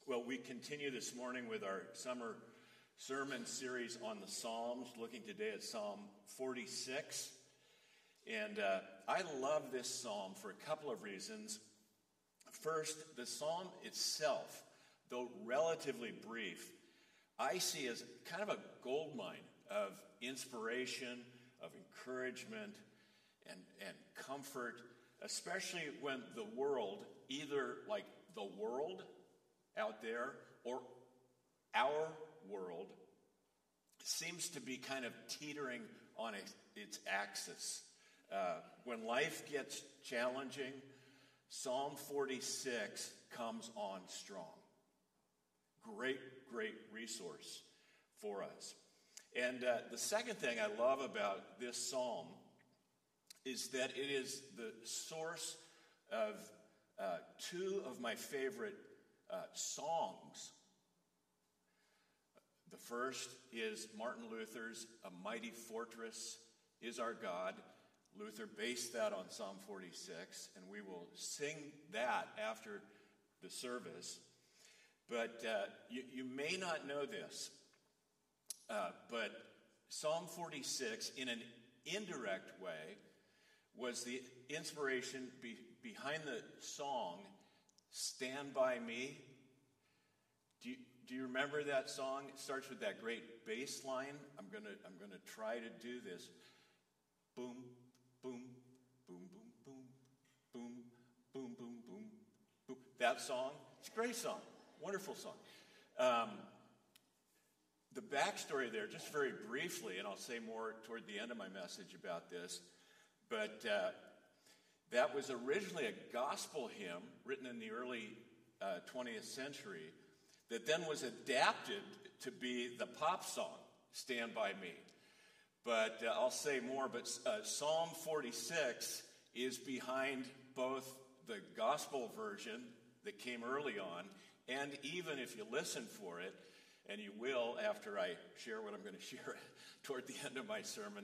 Well, we continue this morning with our summer sermon series on the Psalms, looking today at Psalm 46. And I love this psalm for a couple of reasons. First, the psalm itself, though relatively brief, I see as kind of a goldmine of inspiration, of encouragement, and comfort, especially when the world, either like the world out there or our world, seems to be kind of teetering on its axis. When life gets challenging, Psalm 46 comes on strong. Great resource for us. And the second thing I love about this psalm is that it is the source of two of my favorite songs. The first is Martin Luther's "A Mighty Fortress is Our God." Luther based that on Psalm 46, and we will sing that after the service. But you may not know this, but Psalm 46, in an indirect way, was the inspiration behind the song "Stand By Me." Do you remember that song? It starts with that great bass line. I'm gonna try to do this. Boom, boom, boom, boom, boom, boom, boom, boom, boom, boom. That song. It's a great song. Wonderful song. The backstory there, just very briefly, and I'll say more toward the end of my message about this, but that was originally a gospel hymn written in the early 20th century that then was adapted to be the pop song, "Stand By Me." But I'll say more, but Psalm 46 is behind both the gospel version that came early on, and even if you listen for it, and you will after I share what I'm going to share toward the end of my sermon,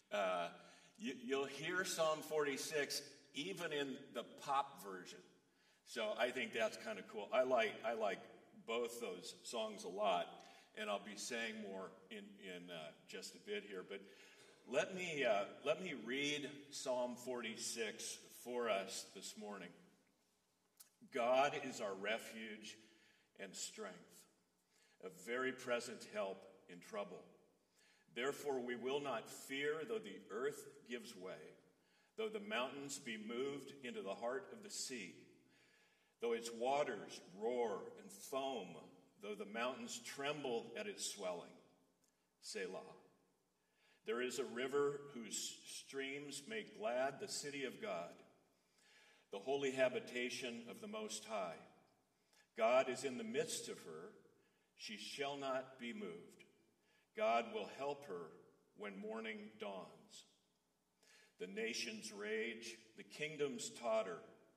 you'll hear Psalm 46 even in the pop version. So I think that's kind of cool. I like both those songs a lot, and I'll be saying more in just a bit here. But let me read Psalm 46 for us this morning. God is our refuge and strength, a very present help in trouble. Therefore we will not fear, though the earth gives way, though the mountains be moved into the heart of the sea, though its waters roar and foam, though the mountains tremble at its swelling. Selah. There is a river whose streams make glad the city of God, the holy habitation of the Most High. God is in the midst of her. She shall not be moved. God will help her when morning dawns. The nations rage, the kingdoms totter.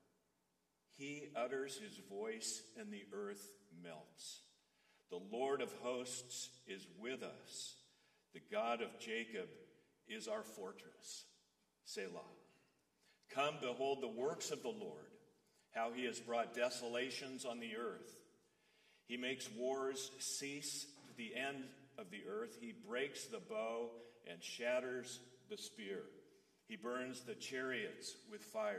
He utters his voice, and the earth melts. The Lord of hosts is with us. The God of Jacob is our fortress. Selah. Come, behold the works of the Lord, how he has brought desolations on the earth. He makes wars cease to the end of the earth. He breaks the bow and shatters the spear. He burns the chariots with fire.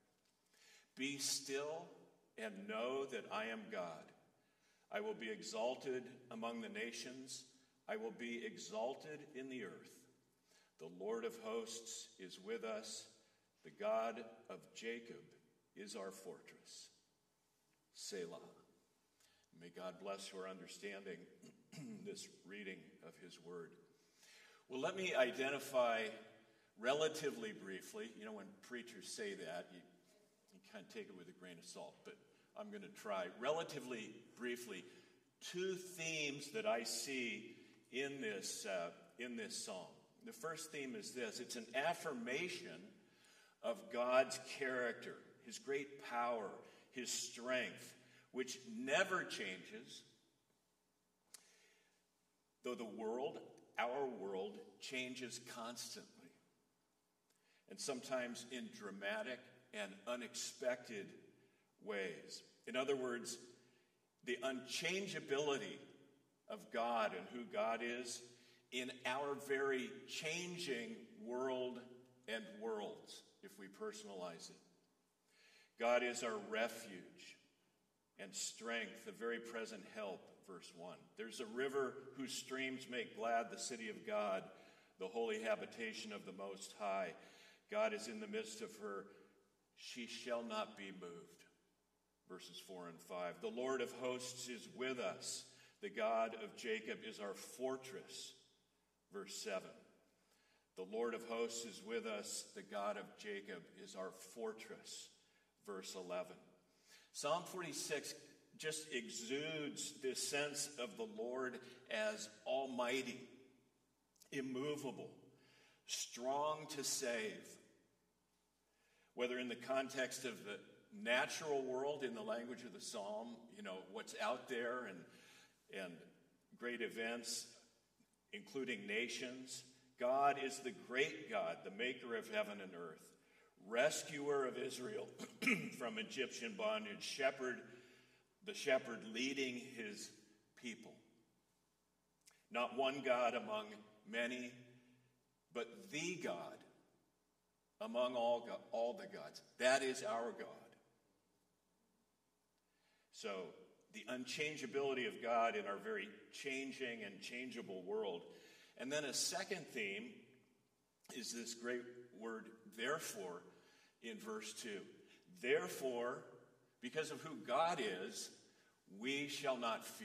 Be still and know that I am God. I will be exalted among the nations. I will be exalted in the earth. The Lord of hosts is with us. The God of Jacob is our fortress. Selah. May God bless your understanding this reading of his word. Well, let me identify relatively briefly. You know, when preachers say that, you kind of take it with a grain of salt, but I'm going to try relatively briefly two themes that I see in this psalm. The first theme is this: it's an affirmation of God's character, his great power, his strength, which never changes, though our world, changes constantly, and sometimes in dramatic and unexpected ways. In other words, the unchangeability of God and who God is in our very changing world and worlds, if we personalize it. God is our refuge and strength, a very present help, verse 1. There's a river whose streams make glad the city of God, the holy habitation of the Most High. God is in the midst of her. She shall not be moved. Verses 4 and 5. The Lord of hosts is with us. The God of Jacob is our fortress. Verse 7. The Lord of hosts is with us. The God of Jacob is our fortress. Verse 11. Psalm 46 just exudes this sense of the Lord as almighty, immovable, strong to save. Whether in the context of the natural world, in the language of the psalm, what's out there and great events, including nations. God is the great God, the maker of heaven and earth, rescuer of Israel from Egyptian bondage, the shepherd leading his people. Not one God among many, but the God among all the gods. That is our God. So, the unchangeability of God in our very changing and changeable world. And then a second theme is this great word, therefore, in verse 2. Therefore, because of who God is, we shall not fear.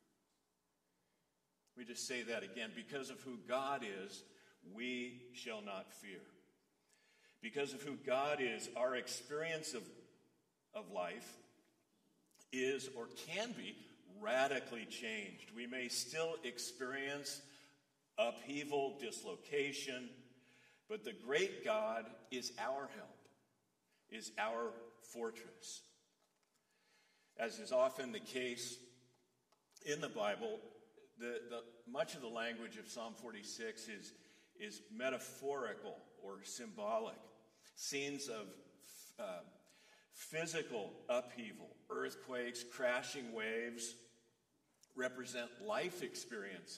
We just say that again. Because of who God is, we shall not fear. Because of who God is, our experience of life is or can be radically changed. We may still experience upheaval, dislocation, but the great God is our help, is our fortress. As is often the case in the Bible, the much of the language of Psalm 46 is metaphorical or symbolic. Scenes of physical upheaval, earthquakes, crashing waves, represent life experiences.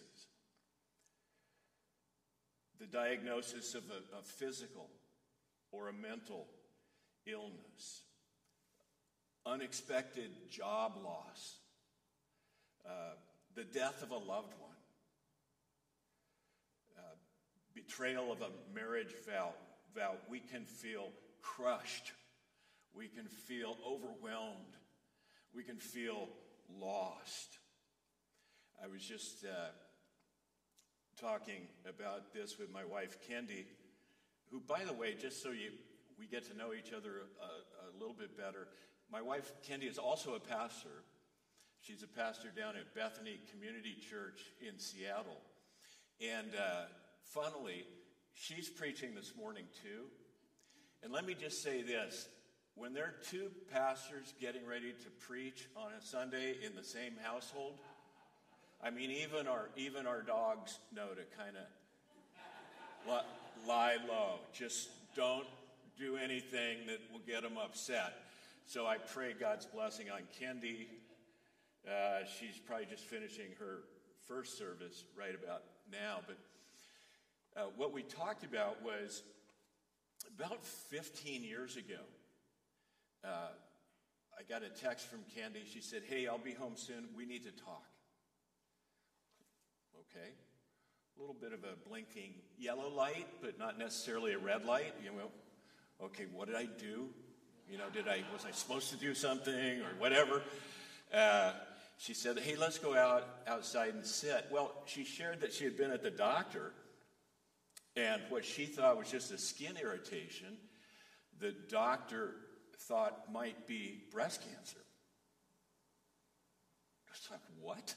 The diagnosis of a physical or a mental illness, unexpected job loss, the death of a loved one, betrayal of a marriage vow. We can feel crushed. We can feel overwhelmed. We can feel lost. I was just talking about this with my wife, Kendi, who, by the way, just so we get to know each other a little bit better, my wife, Kendi, is also a pastor. She's a pastor down at Bethany Community Church in Seattle. And funnily, she's preaching this morning too. And let me just say this. When there are two pastors getting ready to preach on a Sunday in the same household, I mean, even our dogs know to kind of lie low. Just don't do anything that will get them upset. So I pray God's blessing on Kendi. She's probably just finishing her first service right about now. But what we talked about was about 15 years ago. I got a text from Kendi. She said, "Hey, I'll be home soon. We need to talk." Okay. A little bit of a blinking yellow light, but not necessarily a red light. Okay, what did I do? Was I supposed to do something or whatever? She said, "Hey, let's go outside and sit." Well, she shared that she had been at the doctor, and what she thought was just a skin irritation, the doctor thought might be breast cancer. It's like, what?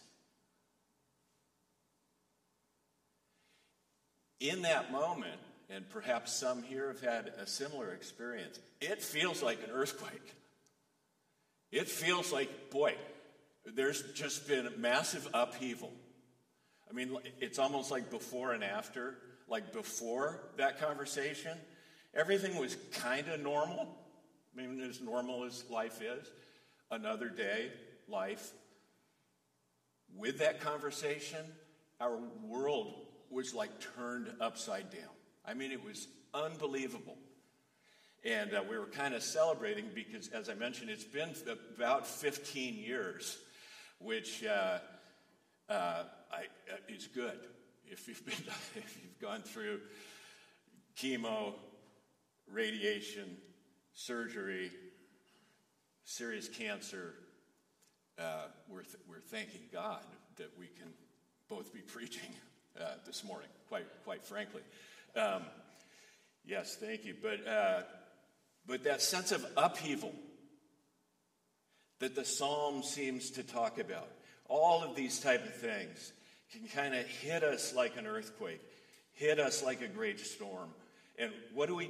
In that moment, and perhaps some here have had a similar experience, it feels like an earthquake. It feels like, boy, there's just been a massive upheaval. I mean, it's almost like before and after. Like before that conversation, everything was kind of normal. I mean, as normal as life is. Another day, life. with that conversation, our world was like turned upside down. I mean, it was unbelievable. And we were kind of celebrating because, as I mentioned, it's been about 15 years, which is good. If you've gone through chemo, radiation, surgery, serious cancer, we're thanking God that we can both be preaching this morning. Quite frankly, yes, thank you. But that sense of upheaval that the Psalm seems to talk about, all of these type of things can kind of hit us like an earthquake, hit us like a great storm. And what do? We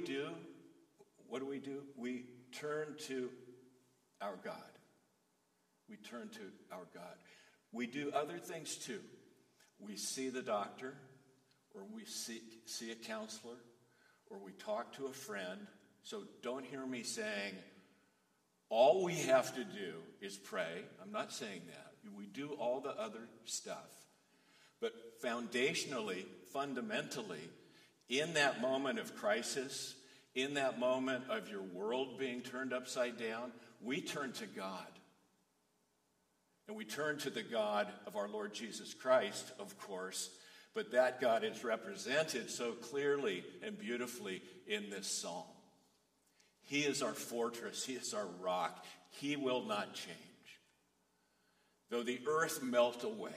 turn to our God. We turn to our God. We do other things too. We see the doctor, or we see a counselor, or we talk to a friend. So don't hear me saying all we have to do is pray. I'm not saying that. We do all the other stuff. But foundationally, fundamentally, in that moment of crisis, in that moment of your world being turned upside down, we turn to God. And we turn to the God of our Lord Jesus Christ, of course, but that God is represented so clearly and beautifully in this psalm. He is our fortress. He is our rock. He will not change. Though the earth melt away,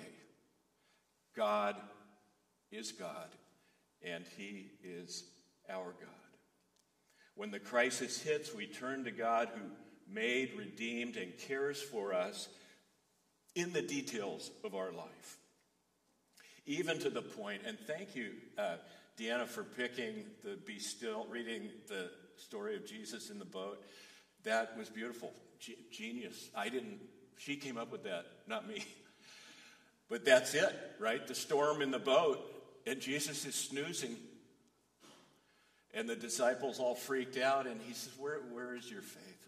God is God, and he is our God. When the crisis hits, we turn to God who made, redeemed, and cares for us in the details of our life. Even to the point, and thank you, Deanna, for picking the Be Still, reading the story of Jesus in the boat. That was beautiful. Genius. She came up with that, not me. But that's it, right? The storm in the boat, and Jesus is snoozing. And the disciples all freaked out, and he says, where is your faith?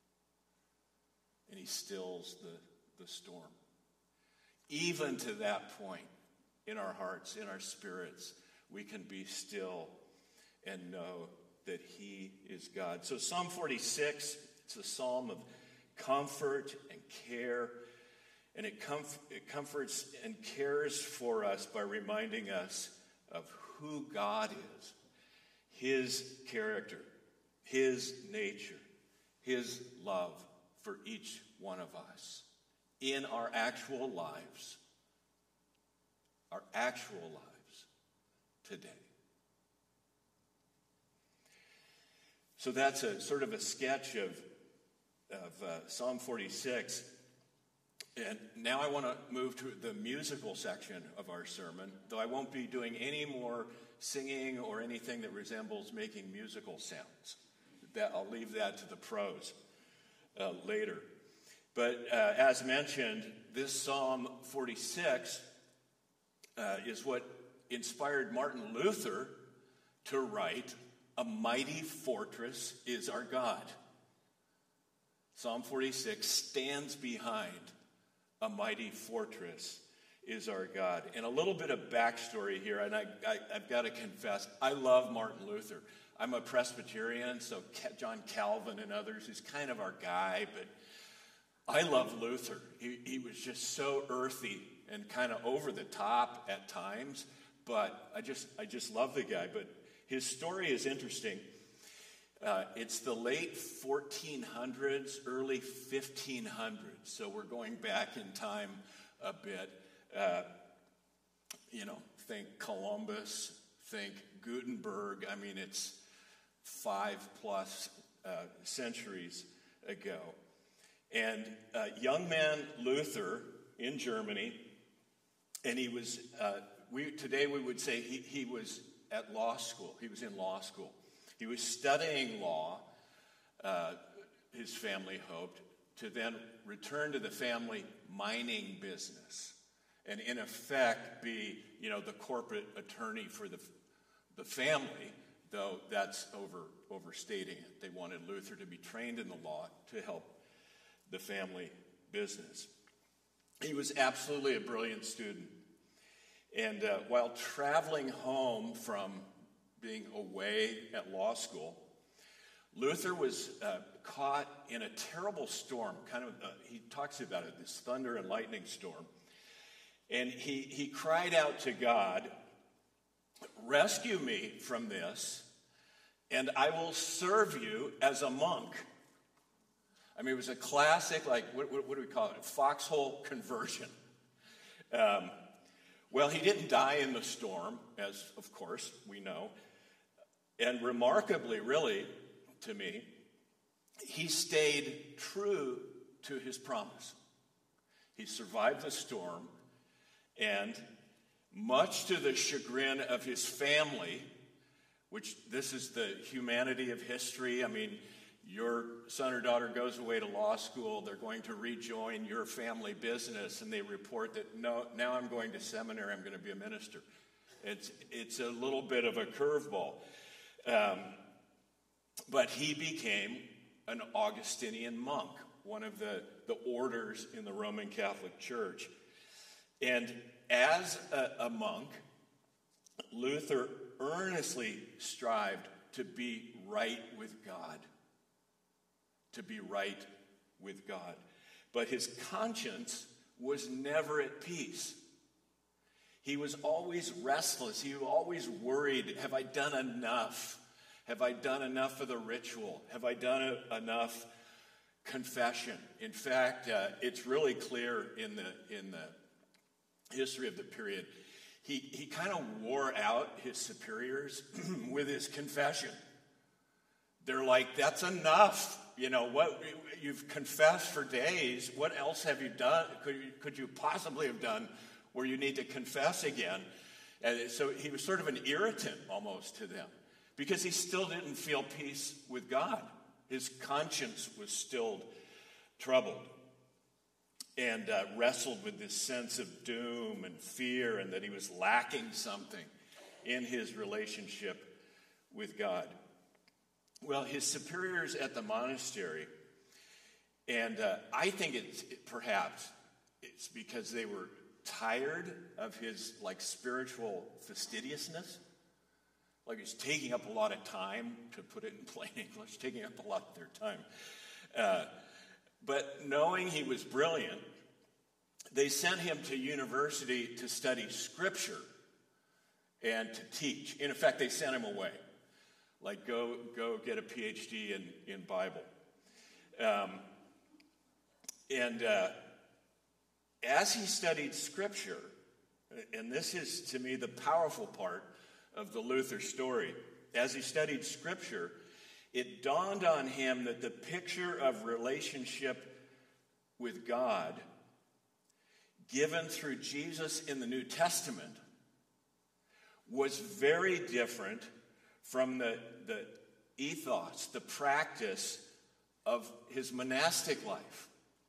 And he stills the storm. Even to that point, in our hearts, in our spirits, we can be still and know that he is God. So Psalm 46, it's a psalm of comfort and care. And it comforts and cares for us by reminding us of who God is, his character, his nature, his love for each one of us in our actual lives today. So that's a sort of a sketch of Psalm 46. And now I want to move to the musical section of our sermon, though I won't be doing any more singing or anything that resembles making musical sounds. I'll leave that to the pros later. But as mentioned, this Psalm 46 is what inspired Martin Luther to write, "A mighty fortress is our God." Psalm 46 stands behind a mighty fortress is our God. And a little bit of backstory here, and I've got to confess, I love Martin Luther. I'm a Presbyterian, so John Calvin and others is kind of our guy, but I love Luther. He was just so earthy and kind of over the top at times, but I just love the guy. But his story is interesting. It's the late 1400s, early 1500s, so we're going back in time a bit. Think Columbus, think Gutenberg. I mean, it's 5+ centuries ago. And young man Luther in Germany, and he was, today we would say he was at law school. He was in law school. He was studying law, his family hoped, to then return to the family mining business and in effect be, the corporate attorney for the family, though that's overstating it. They wanted Luther to be trained in the law to help the family business. He was absolutely a brilliant student. And while traveling home from being away at law school, Luther was caught in a terrible storm. He talks about it, this thunder and lightning storm. And he cried out to God, "Rescue me from this, and I will serve you as a monk." I mean, it was a classic, like, what do we call it? Foxhole conversion. Well, he didn't die in the storm, as, of course, we know. And remarkably, really, to me, he stayed true to his promise. He survived the storm, and much to the chagrin of his family, which this is the humanity of history. I mean, your son or daughter goes away to law school, they're going to rejoin your family business, and they report that, no, now I'm going to seminary, I'm going to be a minister. It's a little bit of a curveball. But he became an Augustinian monk, one of the orders in the Roman Catholic Church. And as a monk, Luther earnestly strived to be right with God. To be right with God. But his conscience was never at peace. He was always restless. He was always worried, have I done enough? Have I done enough for the ritual? Have I done enough confession? In fact, it's really clear in the history of the period. He kind of wore out his superiors with his confession. They're like, that's enough. You know, what you've confessed for days. What else have you done? Could you possibly have done where you need to confess again? And so he was sort of an irritant almost to them because he still didn't feel peace with God. His conscience was still troubled and wrestled with this sense of doom and fear and that he was lacking something in his relationship with God. Well, his superiors at the monastery, and I think perhaps it's because they were tired of his spiritual fastidiousness. Like he's taking up a lot of time, to put it in plain English, taking up a lot of their time. But knowing he was brilliant, they sent him to university to study scripture and to teach. In effect, they sent him away. Like, go get a PhD in Bible. As he studied Scripture, and this is, to me, the powerful part of the Luther story. As he studied Scripture, it dawned on him that the picture of relationship with God given through Jesus in the New Testament was very different from the ethos, the practice of his monastic life.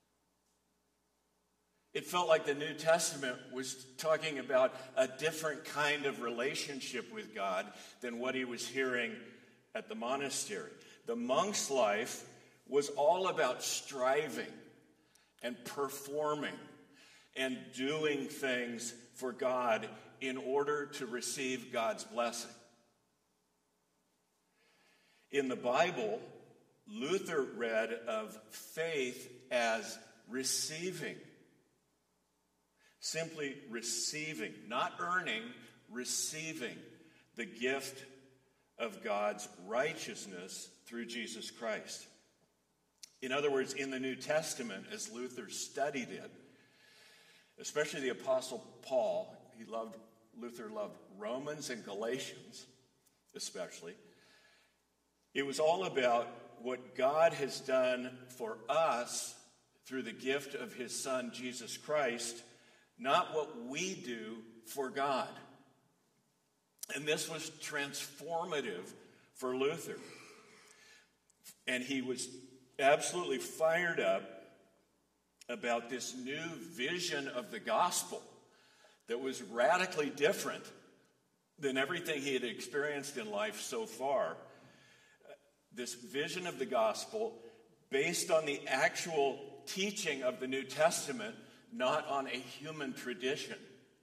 It felt like the New Testament was talking about a different kind of relationship with God than what he was hearing at the monastery. The monk's life was all about striving and performing and doing things for God in order to receive God's blessing. In the Bible, Luther read of faith as receiving. Simply receiving, not earning, receiving the gift of God's righteousness through Jesus Christ. In other words, in the New Testament, as Luther studied it, especially the Apostle Paul, Luther loved Romans and Galatians, especially. It was all about what God has done for us through the gift of his Son, Jesus Christ, not what we do for God. And this was transformative for Luther. And he was absolutely fired up about this new vision of the gospel that was radically different than everything he had experienced in life so far. This vision of the gospel based on the actual teaching of the New Testament, not on a human tradition.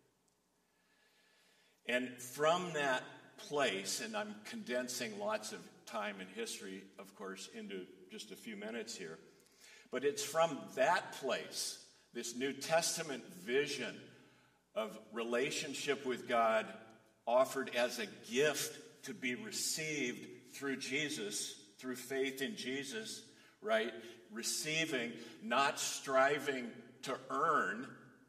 And from that place, and I'm condensing lots of time and history, of course, into just a few minutes here, but it's from that place, this New Testament vision of relationship with God offered as a gift to be received through Jesus, through faith in Jesus, right? Receiving, not striving to earn.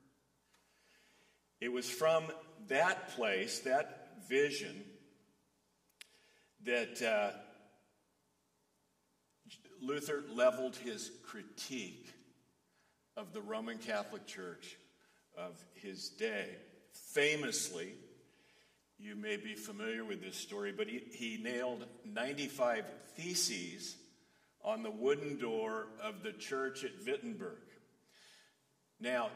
It was from that place, that vision, that Luther leveled his critique of the Roman Catholic Church of his day. Famously, you may be familiar with this story, but he nailed 95 theses on the wooden door of the church at Wittenberg. Now,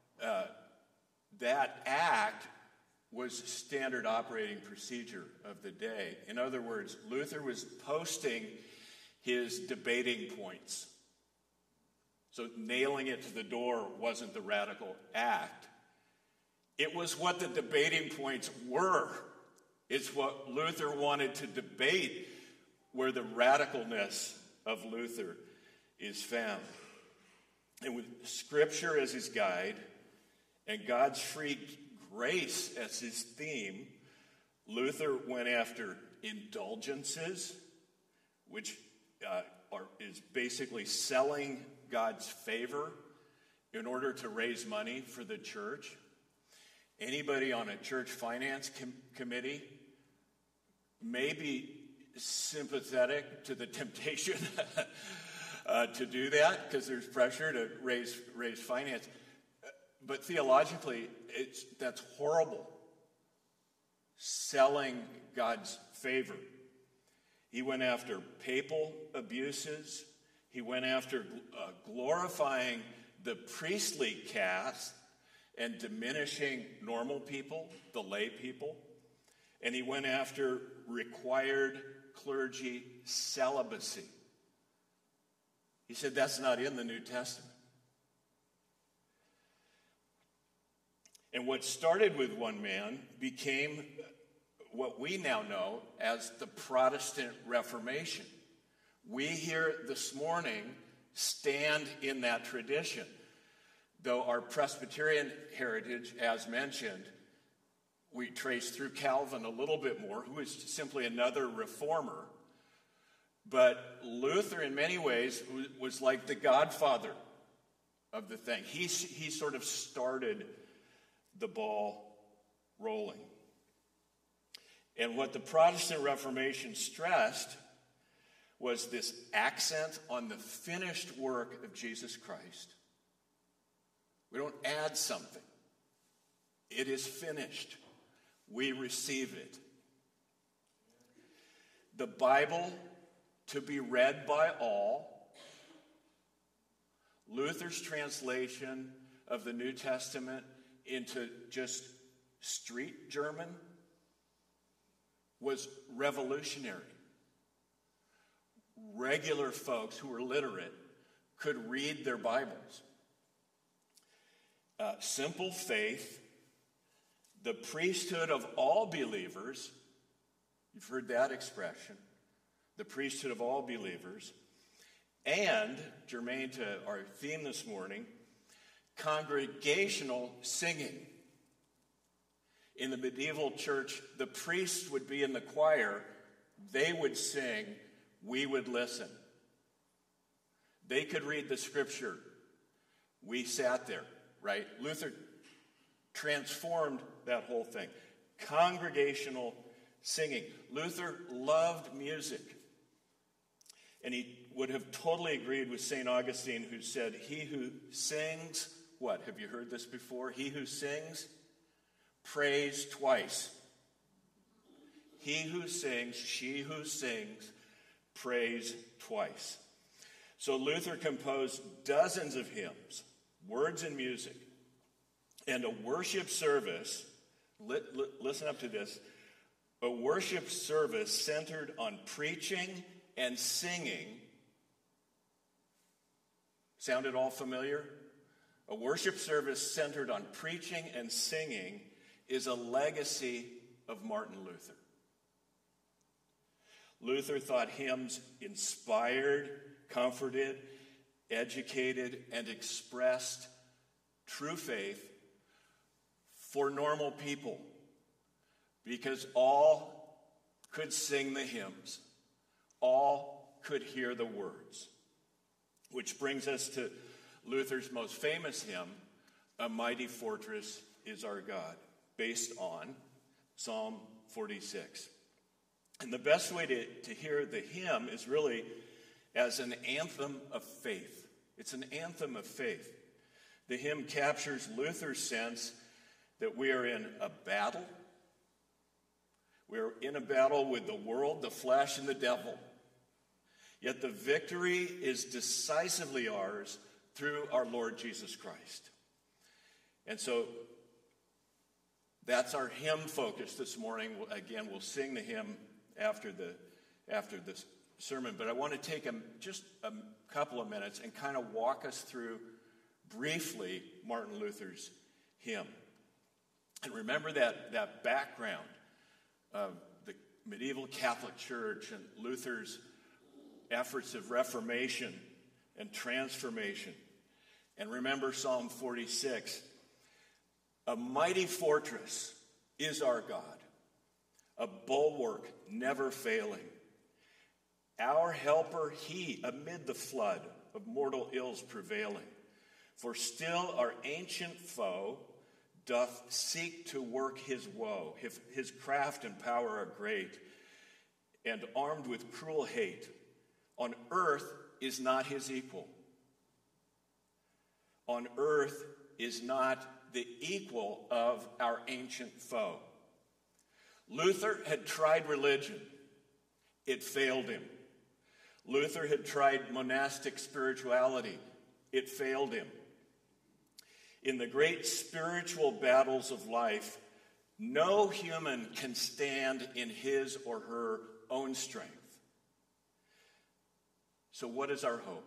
that act was standard operating procedure of the day. In other words, Luther was posting his debating points. So nailing it to the door wasn't the radical act. It was what the debating points were. It's what Luther wanted to debate, where the radicalness of Luther is found. And with Scripture as his guide and God's free grace as his theme, Luther went after indulgences, which is basically selling God's favor in order to raise money for the church. Anybody on a church finance committee may be sympathetic to the temptation to do that because there's pressure to raise finance. But theologically, that's horrible. Selling God's favor. He went after papal abuses. He went after glorifying the priestly caste and diminishing normal people, the lay people. And he went after required clergy celibacy. He said that's not in the New Testament. And what started with one man became what we now know as the Protestant Reformation. We here this morning stand in that tradition, though our Presbyterian heritage, as mentioned, we trace through Calvin a little bit more, who is simply another reformer. But Luther, in many ways, was like the godfather of the thing. He sort of started the ball rolling. And what the Protestant Reformation stressed was this accent on the finished work of Jesus Christ. We don't add something. It is finished. We receive it. The Bible to be read by all. Luther's translation of the New Testament into just street German was revolutionary. Regular folks who were literate could read their Bibles. Simple faith, the priesthood of all believers. You've heard that expression. The priesthood of all believers. And, germane to our theme this morning, congregational singing. In the medieval church, the priests would be in the choir. They would sing. We would listen. They could read the scripture. We sat there, right? Luther transformed that whole thing. Congregational singing. Luther loved music. And he would have totally agreed with St. Augustine, who said, he who sings, what? Have you heard this before? He who sings, prays twice. He who sings, she who sings, prays twice. So Luther composed dozens of hymns, words and music, and a worship service, listen up to this, a worship service centered on preaching and singing. Sounded all familiar? A worship service centered on preaching and singing is a legacy of Martin Luther. Luther thought hymns inspired, comforted, educated, and expressed true faith for normal people, because all could sing the hymns, all could hear the words. Which brings us to Luther's most famous hymn, "A Mighty Fortress Is Our God," based on Psalm 46. And the best way to hear the hymn is really as an anthem of faith. It's an anthem of faith. The hymn captures Luther's sense that we are in a battle. We're in a battle with the world, the flesh, and the devil. Yet the victory is decisively ours through our Lord Jesus Christ. And so that's our hymn focus this morning. Again, we'll sing the hymn after this sermon, but I want to take just a couple of minutes and kind of walk us through briefly Martin Luther's hymn. And remember that background of the medieval Catholic Church and Luther's efforts of reformation and transformation. And remember Psalm 46. A mighty fortress is our God, a bulwark never failing. Our helper he, amid the flood of mortal ills prevailing. For still our ancient foe doth seek to work his woe. His craft and power are great, and armed with cruel hate. On earth is not his equal. On earth is not the equal of our ancient foe. Luther had tried religion. It failed him. Luther had tried monastic spirituality. It failed him. In the great spiritual battles of life, no human can stand in his or her own strength. So what is our hope?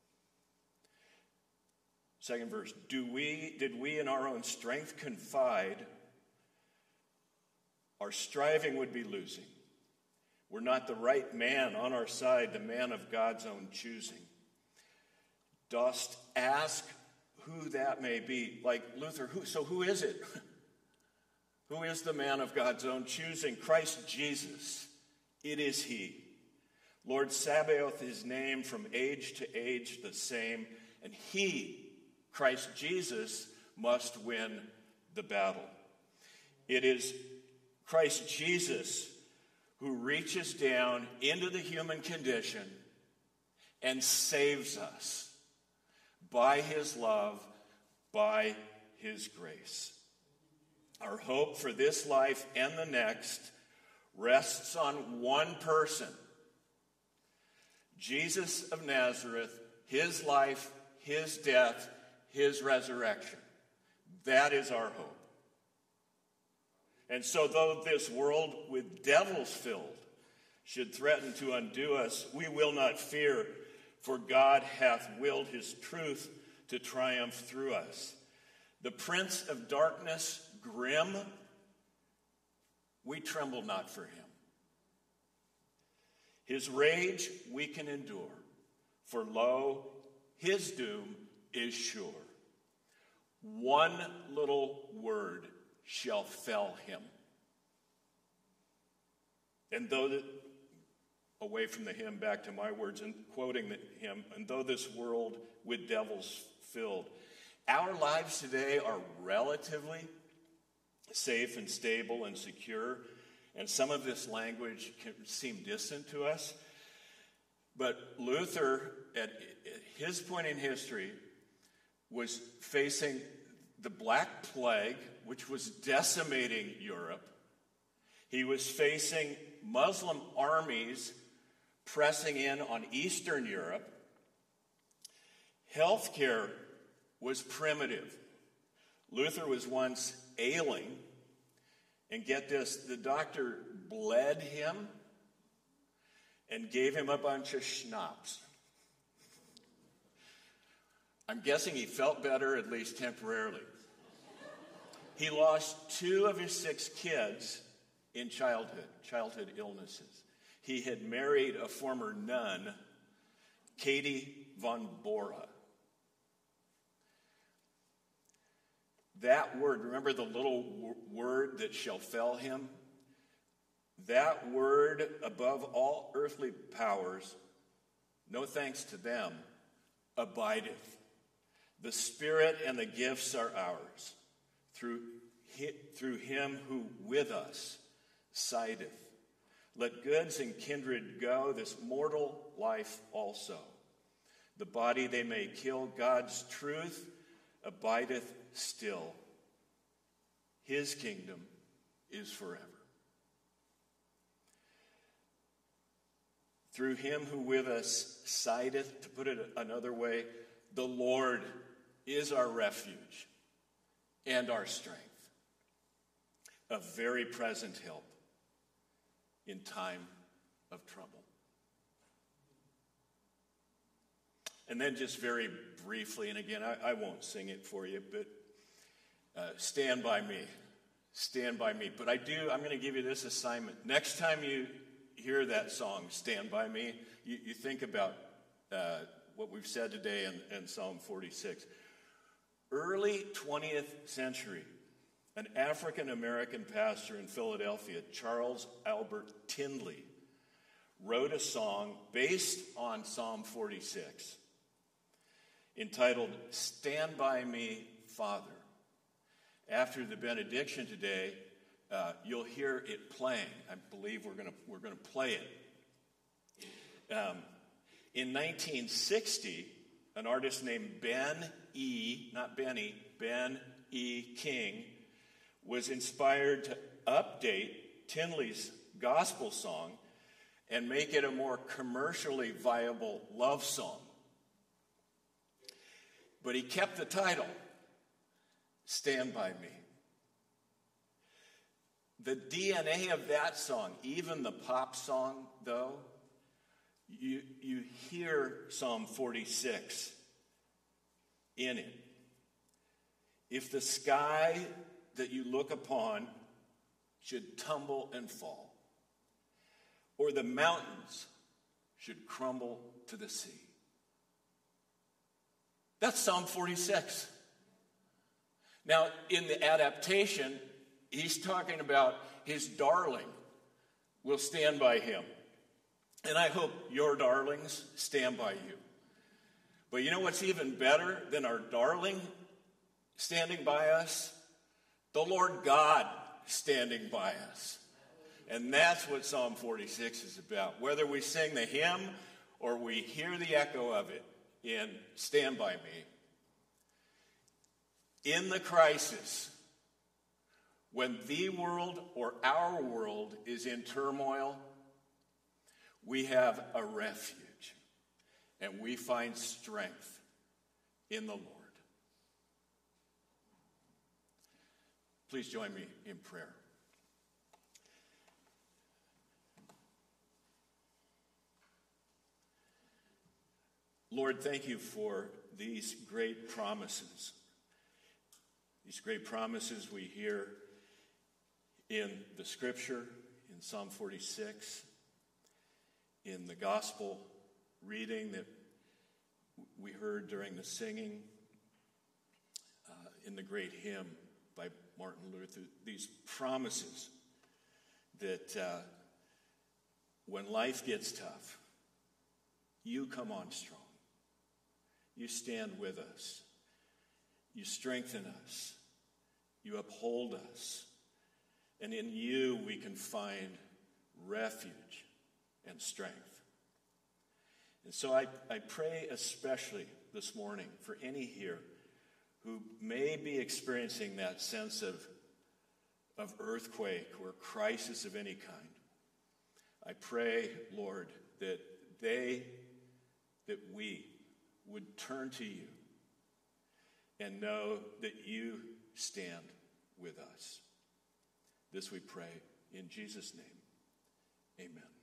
Second verse, did we in our own strength confide, our striving would be losing. We're not the right man on our side, the man of God's own choosing. Dost ask who that may be? Like Luther, who is it? Who is the man of God's own choosing? Christ Jesus. It is he. Lord Sabaoth, his name, from age to age the same. And he, Christ Jesus, must win the battle. It is Christ Jesus who reaches down into the human condition and saves us by his love, by his grace. Our hope for this life and the next rests on one person, Jesus of Nazareth, his life, his death, his resurrection. That is our hope. And so though this world with devils filled should threaten to undo us, we will not fear, for God hath willed his truth to triumph through us. The prince of darkness, grim, we tremble not for him. His rage we can endure, for lo, his doom is sure. One little word shall fell him. And though away from the hymn, back to my words and quoting the hymn, and though this world with devils filled, our lives today are relatively safe and stable and secure, and some of this language can seem distant to us. But Luther, at his point in history, was facing the Black Plague, which was decimating Europe. He was facing Muslim armies pressing in on Eastern Europe. Healthcare was primitive. Luther was once ailing, and get this, the doctor bled him and gave him a bunch of schnapps. I'm guessing he felt better, at least temporarily. He lost 2 of his 6 kids in childhood illnesses. He had married a former nun, Katie von Bora. That word, remember the little word that shall fell him? That word above all earthly powers, no thanks to them, abideth. The Spirit and the gifts are ours, through him who with us sideth. Let goods and kindred go, this mortal life also. The body they may kill, God's truth abideth still. His kingdom is forever. Through him who with us sideth, to put it another way, the Lord is our refuge and our strength, a very present help in time of trouble. And then just very briefly, and again, I won't sing it for you, but stand by me. Stand by me. But I'm going to give you this assignment. Next time you hear that song, Stand By Me, you think about what we've said today in Psalm 46. Early 20th century, an African-American pastor in Philadelphia, Charles Albert Tindley, wrote a song based on Psalm 46 entitled, Stand By Me, Father. After the benediction today, you'll hear it playing. I believe we're going to play it. In 1960, an artist named Ben E. King was inspired to update Tindley's gospel song and make it a more commercially viable love song. But he kept the title, Stand By Me. The DNA of that song, even the pop song, though, you hear Psalm 46 in it. If the sky that you look upon should tumble and fall, or the mountains should crumble to the sea. That's Psalm 46. Now, in the adaptation, he's talking about his darling will stand by him. And I hope your darlings stand by you. But you know what's even better than our darling standing by us? The Lord God standing by us. And that's what Psalm 46 is about. Whether we sing the hymn or we hear the echo of it in Stand By Me. In the crisis, when the world or our world is in turmoil, we have a refuge and we find strength in the Lord. Please join me in prayer. Lord, thank you for these great promises. These great promises we hear in the scripture, in Psalm 46, in the gospel reading that we heard during the singing, in the great hymn by Martin Luther. These promises that when life gets tough, you come on strong. You stand with us. You strengthen us. You uphold us. And in you we can find refuge and strength. And so I pray especially this morning for any here who may be experiencing that sense of earthquake or crisis of any kind. I pray, Lord, that we would turn to you and know that you stand with us. This we pray in Jesus' name. Amen.